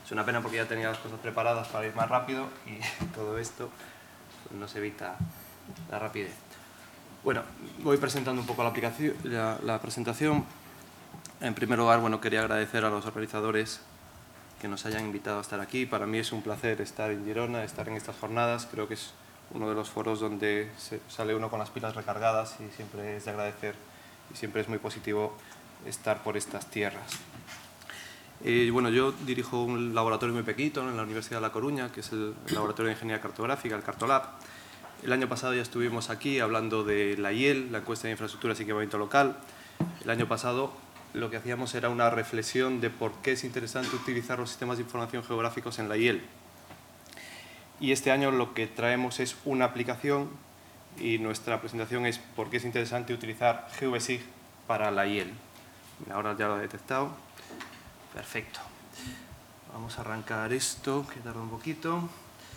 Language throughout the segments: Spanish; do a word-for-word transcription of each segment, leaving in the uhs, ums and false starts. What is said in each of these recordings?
Es una pena porque ya tenía las cosas preparadas para ir más rápido y todo esto pues, nos evita la rapidez. Bueno, voy presentando un poco la, aplicación, la, la presentación. En primer lugar, bueno, quería agradecer a los organizadores que nos hayan invitado a estar aquí. Para mí es un placer estar en Girona, estar en estas jornadas. Creo que es uno de los foros donde se sale uno con las pilas recargadas y siempre es de agradecer y siempre es muy positivo estar por estas tierras. Eh, bueno, yo dirijo un laboratorio muy pequeñito en la Universidad de La Coruña, que es el, el Laboratorio de Ingeniería Cartográfica, el Cartolab. El año pasado ya estuvimos aquí hablando de la I E L, la encuesta de infraestructuras y equipamiento local. El año pasado lo que hacíamos era una reflexión de por qué es interesante utilizar los sistemas de información geográficos en la I E L. Y este año lo que traemos es una aplicación y nuestra presentación es por qué es interesante utilizar GeoVSIG para la I E L. Ahora ya lo he detectado. Perfecto. Vamos a arrancar esto, que tarda un poquito.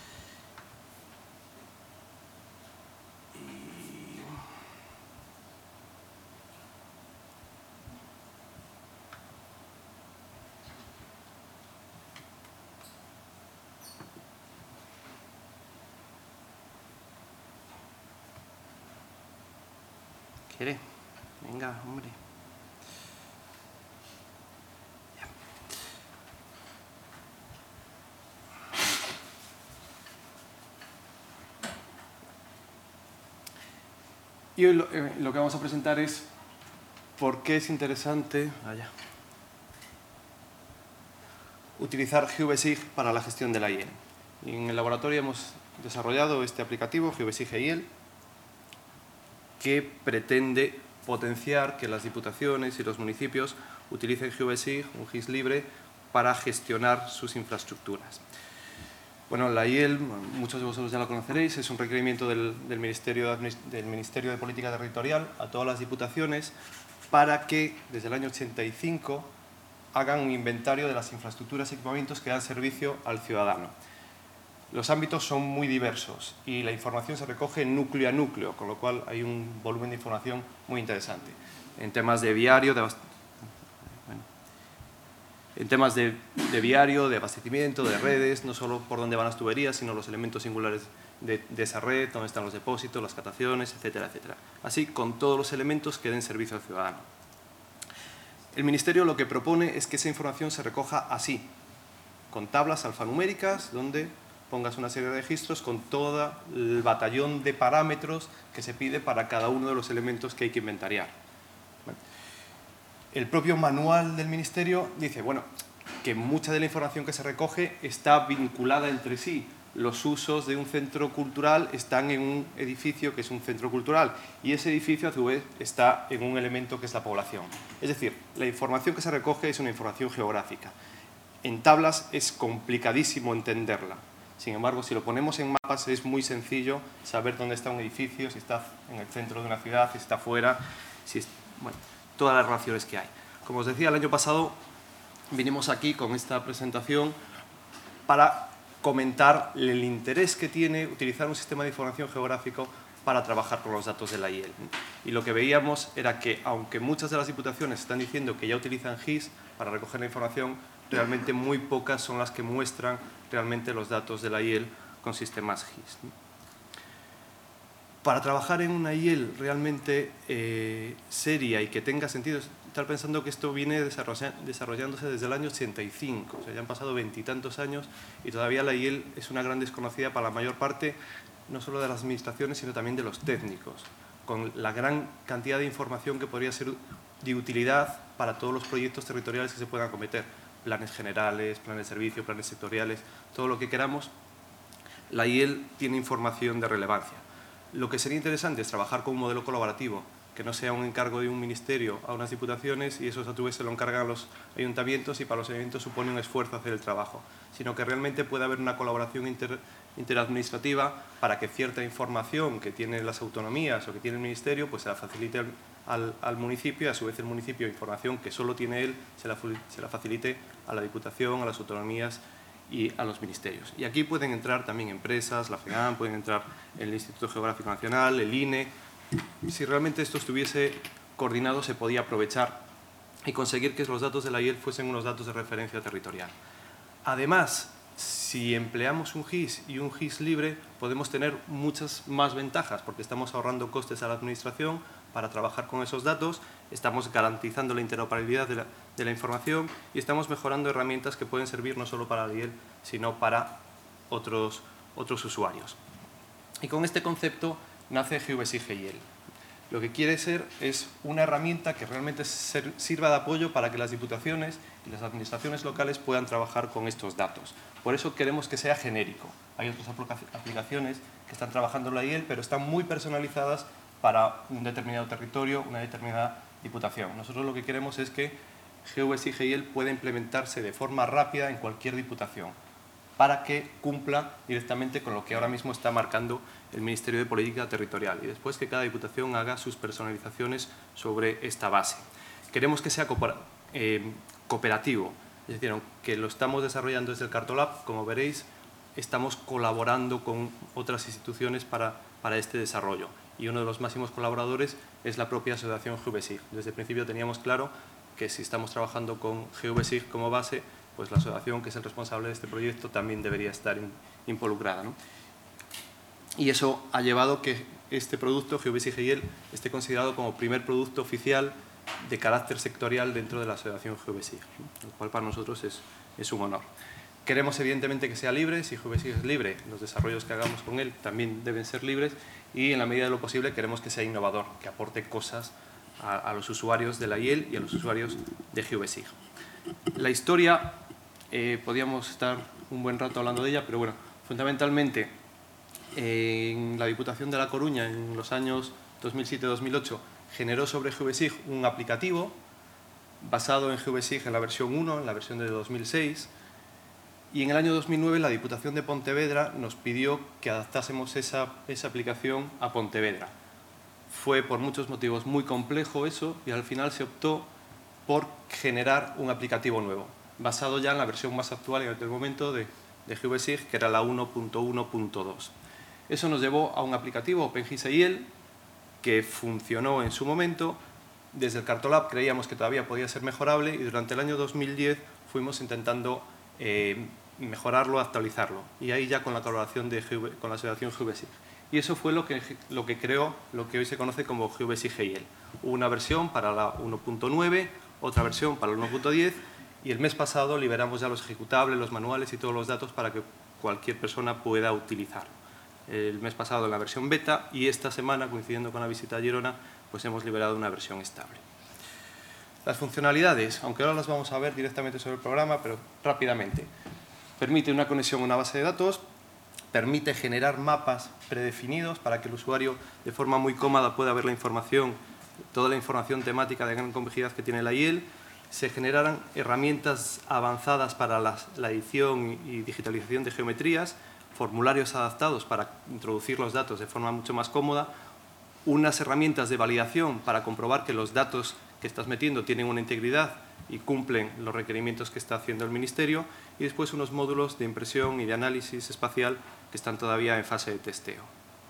Y... ¿Quiere? Venga, hombre. Y hoy lo, eh, lo que vamos a presentar es por qué es interesante allá, utilizar GeoVSIG para la gestión de la I E L. Y en el laboratorio hemos desarrollado este aplicativo, GeoVSIG I E L, que pretende potenciar que las diputaciones y los municipios utilicen GeoVSIG, un G I S libre, para gestionar sus infraestructuras. Bueno, la I E L, muchos de vosotros ya la conoceréis, es un requerimiento del, del, Ministerio de, del Ministerio de Política Territorial a todas las diputaciones para que, desde el año ochenta y cinco, hagan un inventario de las infraestructuras y equipamientos que dan servicio al ciudadano. Los ámbitos son muy diversos y la información se recoge núcleo a núcleo, con lo cual hay un volumen de información muy interesante. En temas de viario, de En temas de, de viario, de abastecimiento, de redes, no solo por dónde van las tuberías, sino los elementos singulares de, de esa red, dónde están los depósitos, las cataciones, etcétera, etcétera. Así, con todos los elementos que den servicio al ciudadano. El Ministerio lo que propone es que esa información se recoja así, con tablas alfanuméricas, donde pongas una serie de registros con todo el batallón de parámetros que se pide para cada uno de los elementos que hay que inventariar. El propio manual del Ministerio dice, bueno, que mucha de la información que se recoge está vinculada entre sí. Los usos de un centro cultural están en un edificio que es un centro cultural y ese edificio a su vez está en un elemento que es la población. Es decir, la información que se recoge es una información geográfica. En tablas es complicadísimo entenderla. Sin embargo, si lo ponemos en mapas es muy sencillo saber dónde está un edificio, si está en el centro de una ciudad, si está fuera, si es, bueno, todas las relaciones que hay. Como os decía, el año pasado vinimos aquí con esta presentación para comentar el interés que tiene utilizar un sistema de información geográfico para trabajar con los datos de la I E L. Y lo que veíamos era que, aunque muchas de las diputaciones están diciendo que ya utilizan G I S para recoger la información, realmente muy pocas son las que muestran realmente los datos de la I E L con sistemas G I S. Para trabajar en una I E L realmente eh, seria y que tenga sentido, estar pensando que esto viene desarrollándose desde el año ochenta y cinco, o sea, ya han pasado veintitantos años y todavía la I E L es una gran desconocida para la mayor parte, no solo de las administraciones, sino también de los técnicos, con la gran cantidad de información que podría ser de utilidad para todos los proyectos territoriales que se puedan acometer, planes generales, planes de servicio, planes sectoriales, todo lo que queramos, la I E L tiene información de relevancia. Lo que sería interesante es trabajar con un modelo colaborativo, que no sea un encargo de un ministerio a unas diputaciones y eso a su vez se lo encargan a los ayuntamientos y para los ayuntamientos supone un esfuerzo hacer el trabajo, sino que realmente pueda haber una colaboración inter, interadministrativa para que cierta información que tienen las autonomías o que tiene el ministerio pues se la facilite al, al, al municipio y a su vez el municipio información que solo tiene él se la, se la facilite a la diputación, a las autonomías y a los ministerios. Y aquí pueden entrar también empresas, la FEGAM, pueden entrar el Instituto Geográfico Nacional, el I N E. Si realmente esto estuviese coordinado, se podía aprovechar y conseguir que los datos de la I E L fuesen unos datos de referencia territorial. Además, si empleamos un G I S y un G I S libre, podemos tener muchas más ventajas, porque estamos ahorrando costes a la administración para trabajar con esos datos, estamos garantizando la interoperabilidad de la, de la información y estamos mejorando herramientas que pueden servir no solo para la I E L, sino para otros, otros usuarios. Y con este concepto nace GeoBSIG G I E L. Lo que quiere ser es una herramienta que realmente ser, sirva de apoyo para que las diputaciones y las administraciones locales puedan trabajar con estos datos. Por eso queremos que sea genérico. Hay otras aplicaciones que están trabajando en la I E L, pero están muy personalizadas para un determinado territorio, una determinada diputación. Nosotros lo que queremos es que GeoBSIG G I E L pueda implementarse de forma rápida en cualquier diputación, para que cumpla directamente con lo que ahora mismo está marcando el Ministerio de Política Territorial y después que cada diputación haga sus personalizaciones sobre esta base. Queremos que sea eh, cooperativo, es decir, aunque lo estamos desarrollando desde el Cartolab, como veréis, estamos colaborando con otras instituciones para, para este desarrollo y uno de los máximos colaboradores es la propia asociación GeoBSIG. Desde el principio teníamos claro que si estamos trabajando con GeoBSIG como base, pues la asociación que es el responsable de este proyecto también debería estar in, involucrada, ¿no? Y eso ha llevado que este producto, GeoBSIG G I E L, esté considerado como primer producto oficial de carácter sectorial dentro de la asociación GeoBSIG, ¿no? Lo cual para nosotros es, es un honor. Queremos evidentemente que sea libre, si GeoBSIG es libre, los desarrollos que hagamos con él también deben ser libres y en la medida de lo posible queremos que sea innovador, que aporte cosas a, a los usuarios de la I E L y a los usuarios de GeoBSIG. La historia, eh, podríamos estar un buen rato hablando de ella, pero bueno, fundamentalmente eh, en la Diputación de La Coruña en los años dos mil siete dos mil ocho generó sobre GeoBSIG un aplicativo basado en GeoBSIG en la versión uno, en la versión de dos mil seis, y en el año dos mil nueve la Diputación de Pontevedra nos pidió que adaptásemos esa, esa aplicación a Pontevedra. Fue por muchos motivos muy complejo eso y al final se optó por generar un aplicativo nuevo, basado ya en la versión más actual en aquel momento de, de GeoBSIG, que era la uno punto uno punto dos. Eso nos llevó a un aplicativo OpenGIS I E L que funcionó en su momento. Desde el Cartolab creíamos que todavía podía ser mejorable y durante el año dos mil diez fuimos intentando eh, mejorarlo, actualizarlo. Y ahí ya con la colaboración de Geo, con la asociación GeoBSIG. Y eso fue lo que, lo que creó lo que hoy se conoce como GeoBSIG G I E L. Una versión para la uno punto nueve, otra versión para la uno punto diez y el mes pasado liberamos ya los ejecutables, los manuales y todos los datos para que cualquier persona pueda utilizarlo. El mes pasado en la versión beta y esta semana, coincidiendo con la visita a Girona, pues hemos liberado una versión estable. Las funcionalidades, aunque ahora las vamos a ver directamente sobre el programa, pero rápidamente. Permite una conexión a una base de datos, permite generar mapas predefinidos para que el usuario de forma muy cómoda pueda ver la información, toda la información temática de gran complejidad que tiene la I E L. Se generarán herramientas avanzadas para la, la edición y digitalización de geometrías, formularios adaptados para introducir los datos de forma mucho más cómoda, unas herramientas de validación para comprobar que los datos que estás metiendo tienen una integridad y cumplen los requerimientos que está haciendo el Ministerio, y después unos módulos de impresión y de análisis espacial que están todavía en fase de testeo.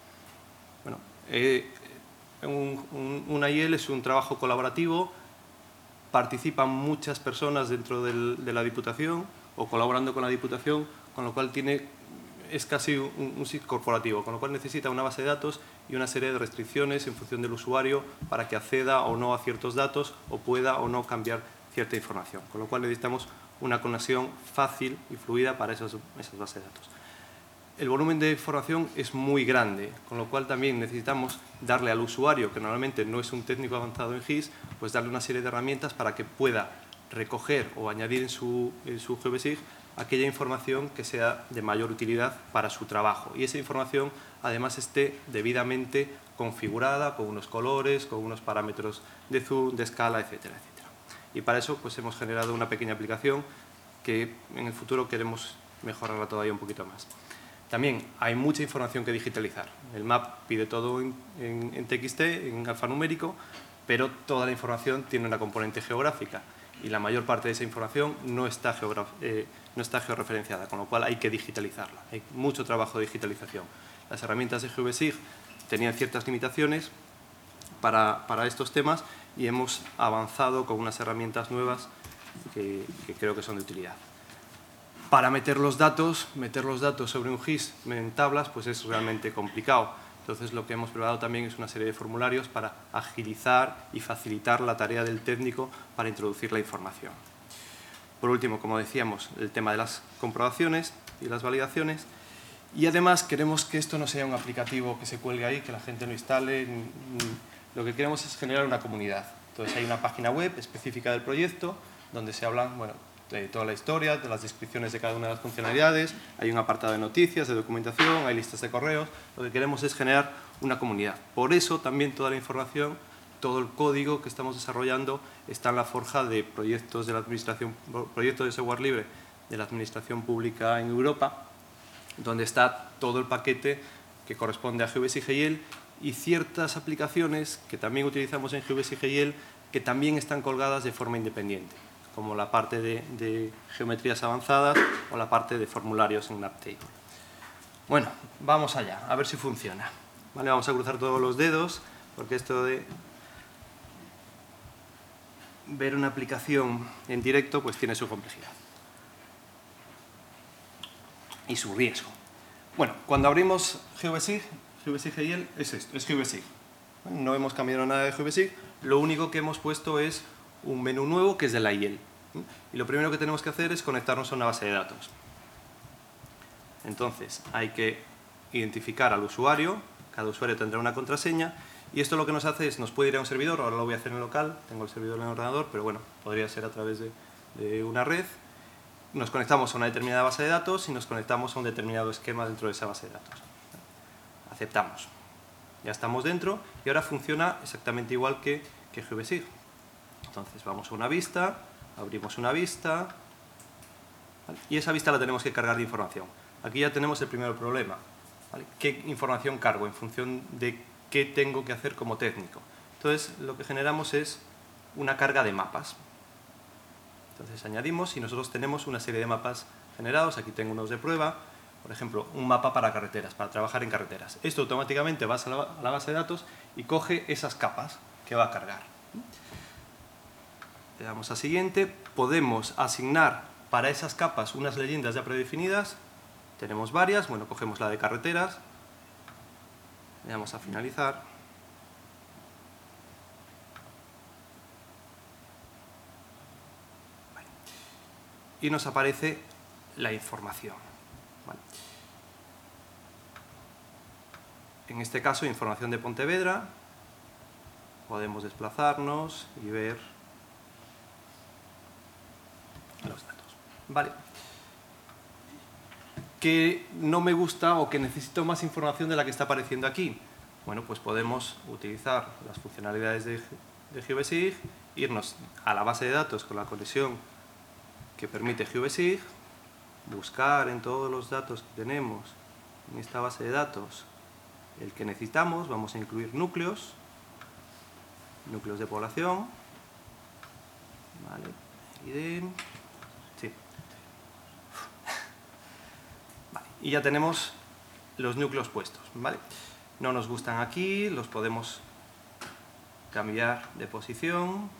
Bueno, eh, un, un, una I E L es un trabajo colaborativo, participan muchas personas dentro del, de la Diputación o colaborando con la Diputación, con lo cual tiene, es casi un, un S I T corporativo, con lo cual necesita una base de datos y una serie de restricciones en función del usuario para que acceda o no a ciertos datos o pueda o no cambiar cierta información, con lo cual necesitamos una conexión fácil y fluida para esas, esas bases de datos. El volumen de información es muy grande, con lo cual también necesitamos darle al usuario, que normalmente no es un técnico avanzado en G I S, pues darle una serie de herramientas para que pueda recoger o añadir en su, en su GeoBSIG aquella información que sea de mayor utilidad para su trabajo. Y esa información además esté debidamente configurada con unos colores, con unos parámetros de zoom, de escala, etcétera, etcétera. Y para eso pues hemos generado una pequeña aplicación que en el futuro queremos mejorarla todavía un poquito más. También hay mucha información que digitalizar. El M A P pide todo en, en, en T X T, en alfanumérico, pero toda la información tiene una componente geográfica y la mayor parte de esa información no está, eh, no está georreferenciada, con lo cual hay que digitalizarla. Hay mucho trabajo de digitalización. Las herramientas de GeoBSIG tenían ciertas limitaciones para, para estos temas y hemos avanzado con unas herramientas nuevas que, que creo que son de utilidad. Para meter los datos, meter los datos sobre un G I S en tablas, pues es realmente complicado. Entonces, lo que hemos preparado también es una serie de formularios para agilizar y facilitar la tarea del técnico para introducir la información. Por último, como decíamos, el tema de las comprobaciones y las validaciones. Y además queremos que esto no sea un aplicativo que se cuelgue ahí, que la gente lo instale. Lo que queremos es generar una comunidad. Entonces, hay una página web específica del proyecto donde se hablan, bueno, de toda la historia, de las descripciones de cada una de las funcionalidades, hay un apartado de noticias, de documentación, hay listas de correos. Lo que queremos es generar una comunidad. Por eso también toda la información, todo el código que estamos desarrollando está en la forja de proyectos de la administración, proyectos de software libre de la administración pública en Europa, donde está todo el paquete que corresponde a G V S y G I E L y ciertas aplicaciones que también utilizamos en G V S y G I E L que también están colgadas de forma independiente, como la parte de, de geometrías avanzadas o la parte de formularios en Naptable. Bueno, vamos allá, a ver si funciona. Vale, vamos a cruzar todos los dedos, porque esto de ver una aplicación en directo pues tiene su complejidad y su riesgo. Bueno, cuando abrimos G V S I G, G V S I G I E L es esto, es G V S I G. No hemos cambiado nada de G V S I G, lo único que hemos puesto es un menú nuevo que es de la I E L. Y lo primero que tenemos que hacer es conectarnos a una base de datos. Entonces, hay que identificar al usuario, cada usuario tendrá una contraseña, y esto lo que nos hace es, nos puede ir a un servidor, ahora lo voy a hacer en local, tengo el servidor en el ordenador, pero bueno, podría ser a través de, de una red. Nos conectamos a una determinada base de datos y nos conectamos a un determinado esquema dentro de esa base de datos. Aceptamos. Ya estamos dentro y ahora funciona exactamente igual que, que G V S I G. Entonces vamos a una vista, abrimos una vista, ¿vale? Y esa vista la tenemos que cargar de información. Aquí ya tenemos el primer problema, ¿vale? ¿Qué información cargo en función de qué tengo que hacer como técnico? Entonces lo que generamos es una carga de mapas. Entonces añadimos y nosotros tenemos una serie de mapas generados. Aquí tengo unos de prueba, por ejemplo, un mapa para carreteras, para trabajar en carreteras. Esto automáticamente va a la, a la base de datos y coge esas capas que va a cargar. Le damos a siguiente, podemos asignar para esas capas unas leyendas ya predefinidas, tenemos varias, bueno, cogemos la de carreteras, le damos a finalizar, vale. Y nos aparece la información, vale. En este caso, información de Pontevedra, podemos desplazarnos y ver los datos. Vale. ¿Qué no me gusta o que necesito más información de la que está apareciendo aquí? Bueno, pues podemos utilizar las funcionalidades de, de G V S I G, irnos a la base de datos con la conexión que permite G V S I G, buscar en todos los datos que tenemos en esta base de datos el que necesitamos, vamos a incluir núcleos, núcleos de población, vale, I D, sí. Vale, y ya tenemos los núcleos puestos, ¿vale? No nos gustan aquí, los podemos cambiar de posición.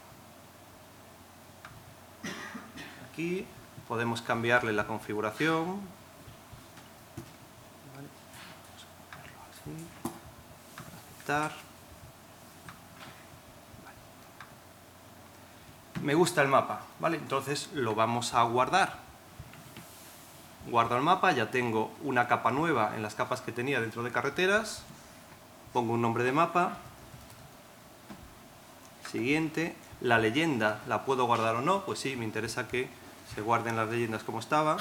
Aquí podemos cambiarle la configuración. Vale. Vamos a ponerlo así. Aceptar. Vale. Me gusta el mapa, ¿vale? Entonces lo vamos a guardar. Guardo el mapa, ya tengo una capa nueva en las capas que tenía dentro de carreteras. Pongo un nombre de mapa. Siguiente. La leyenda, ¿la puedo guardar o no? Pues sí, me interesa que se guarden las leyendas como estaba.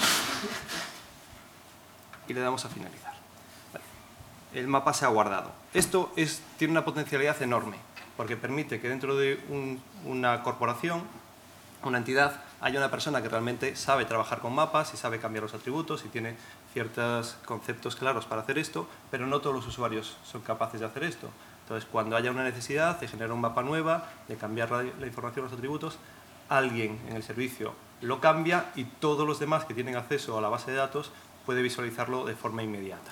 Y le damos a finalizar. Vale. El mapa se ha guardado. Esto es, tiene una potencialidad enorme, porque permite que dentro de un, una corporación, una entidad, haya una persona que realmente sabe trabajar con mapas y sabe cambiar los atributos y tiene ciertos conceptos claros para hacer esto, pero no todos los usuarios son capaces de hacer esto. Entonces, cuando haya una necesidad de generar un mapa nueva, de cambiar la, la información, los atributos, alguien en el servicio lo cambia y todos los demás que tienen acceso a la base de datos puede visualizarlo de forma inmediata.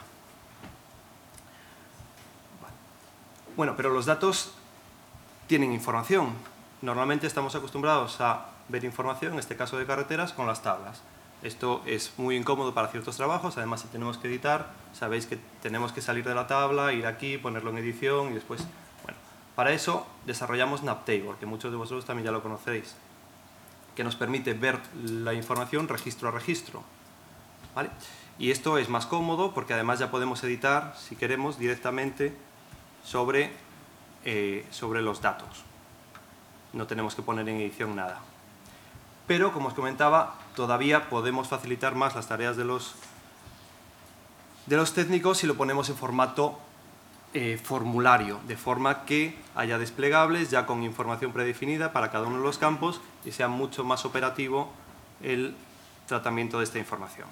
Vale. Bueno, pero los datos tienen información. Normalmente estamos acostumbrados a ver información, en este caso de carreteras, con las tablas. Esto es muy incómodo para ciertos trabajos, además si tenemos que editar, sabéis que tenemos que salir de la tabla, ir aquí, ponerlo en edición y después... Bueno, para eso desarrollamos Naptable, que muchos de vosotros también ya lo conocéis, que nos permite ver la información registro a registro, ¿vale? Y esto es más cómodo porque además ya podemos editar, si queremos, directamente sobre, eh, sobre los datos. No tenemos que poner en edición nada. Pero, como os comentaba, todavía podemos facilitar más las tareas de los, de los técnicos si lo ponemos en formato eh, formulario, de forma que haya desplegables ya con información predefinida para cada uno de los campos y sea mucho más operativo el tratamiento de esta información.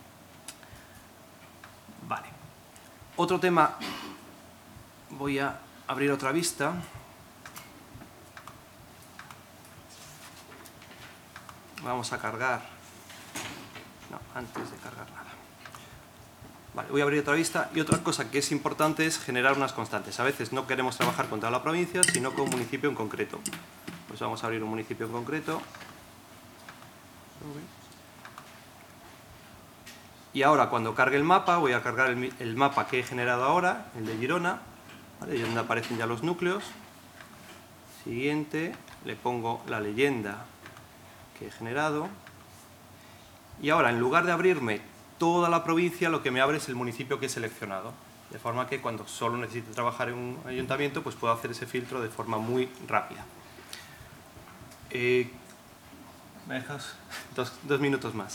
Vale. Otro tema, voy a abrir otra vista. Vamos a cargar, no, antes de cargar nada. Vale, voy a abrir otra vista y otra cosa que es importante es generar unas constantes. A veces no queremos trabajar con toda la provincia, sino con un municipio en concreto. Pues vamos a abrir un municipio en concreto. Y ahora cuando cargue el mapa, voy a cargar el, el mapa que he generado ahora, el de Girona, ¿vale? Y donde aparecen ya los núcleos. Siguiente, le pongo la leyenda que he generado. Y ahora, en lugar de abrirme toda la provincia, lo que me abre es el municipio que he seleccionado. De forma que cuando solo necesite trabajar en un ayuntamiento, pues puedo hacer ese filtro de forma muy rápida. Eh, ¿Me dejas dos, dos minutos más?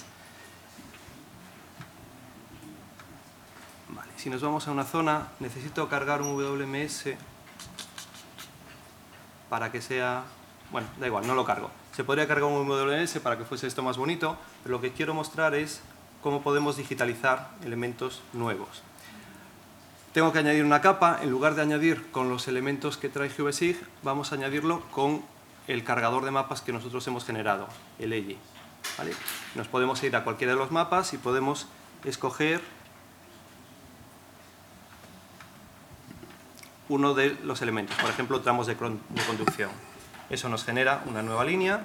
Vale, si nos vamos a una zona, necesito cargar un W M S para que sea... Bueno, da igual, no lo cargo. Se podría cargar un W M S para que fuese esto más bonito, pero lo que quiero mostrar es cómo podemos digitalizar elementos nuevos. Tengo que añadir una capa, en lugar de añadir con los elementos que trae GeoBSIG, vamos a añadirlo con el cargador de mapas que nosotros hemos generado, el E L I. ¿Vale? Nos podemos ir a cualquiera de los mapas y podemos escoger uno de los elementos, por ejemplo, tramos de conducción. Eso nos genera una nueva línea.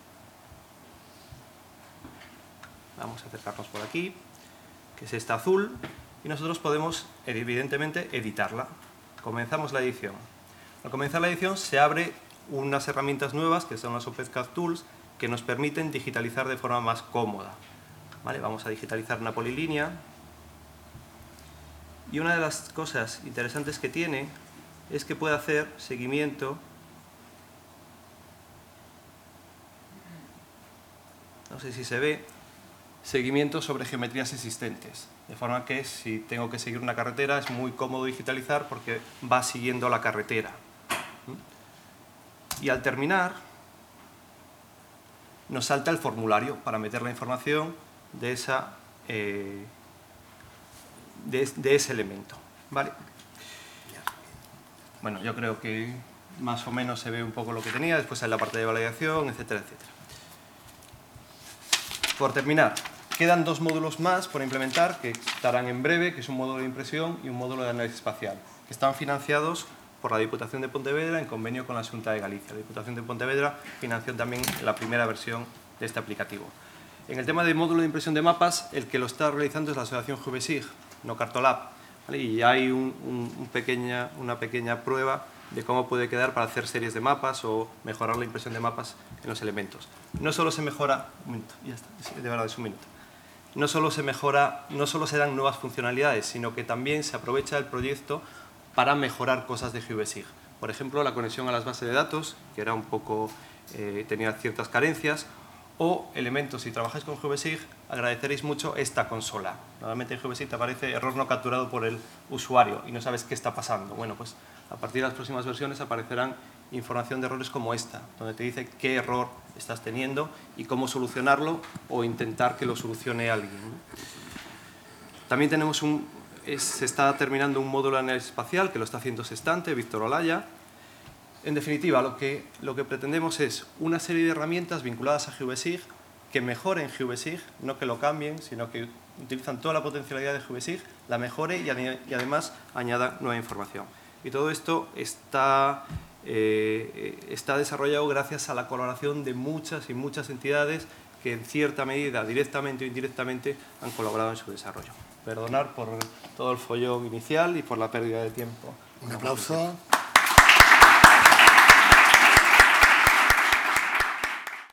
Vamos a acercarnos por aquí, que es esta azul, y nosotros podemos, evidentemente, editarla. Comenzamos la edición. Al comenzar la edición se abre unas herramientas nuevas, que son las OpenCAD Tools, que nos permiten digitalizar de forma más cómoda. ¿Vale? Vamos a digitalizar una polilínea. Y una de las cosas interesantes que tiene es que puede hacer seguimiento. No sé si se ve, seguimiento sobre geometrías existentes. De forma que si tengo que seguir una carretera es muy cómodo digitalizar porque va siguiendo la carretera. Y al terminar, nos salta el formulario para meter la información de, esa, eh, de, de ese elemento. ¿Vale? Bueno, yo creo que más o menos se ve un poco lo que tenía, después hay la parte de validación, etcétera, etcétera. Por terminar, quedan dos módulos más por implementar que estarán en breve, que es un módulo de impresión y un módulo de análisis espacial, que están financiados por la Diputación de Pontevedra en convenio con la Xunta de Galicia. La Diputación de Pontevedra financió también la primera versión de este aplicativo. En el tema del módulo de impresión de mapas, el que lo está realizando es la asociación GeoBSIG, no Cartolab, ¿vale? Y hay un, un, un pequeña, una pequeña prueba de cómo puede quedar para hacer series de mapas o mejorar la impresión de mapas en los elementos. No solo se mejora... Un minuto, ya está, de verdad es un minuto. No solo se mejora, no solo se dan nuevas funcionalidades, sino que también se aprovecha el proyecto para mejorar cosas de GeoBSIG. Por ejemplo, la conexión a las bases de datos, que era un poco, eh, tenía ciertas carencias, o elementos, si trabajáis con GeoBSIG, agradeceréis mucho esta consola. Normalmente en GeoBSIG te aparece error no capturado por el usuario y no sabes qué está pasando. Bueno, pues a partir de las próximas versiones aparecerán información de errores como esta, donde te dice qué error estás teniendo y cómo solucionarlo o intentar que lo solucione alguien. También tenemos un, es, se está terminando un módulo de análisis espacial que lo está haciendo Sestante, Víctor Olaya. En definitiva, lo que, lo que pretendemos es una serie de herramientas vinculadas a GeoBSIG que mejoren GeoBSIG, no que lo cambien, sino que utilizan toda la potencialidad de GeoBSIG, la mejore y, y además añada nueva información. Y todo esto está, eh, está desarrollado gracias a la colaboración de muchas y muchas entidades que en cierta medida, directamente o indirectamente, han colaborado en su desarrollo. Perdonar por todo el follón inicial y por la pérdida de tiempo. Un aplauso.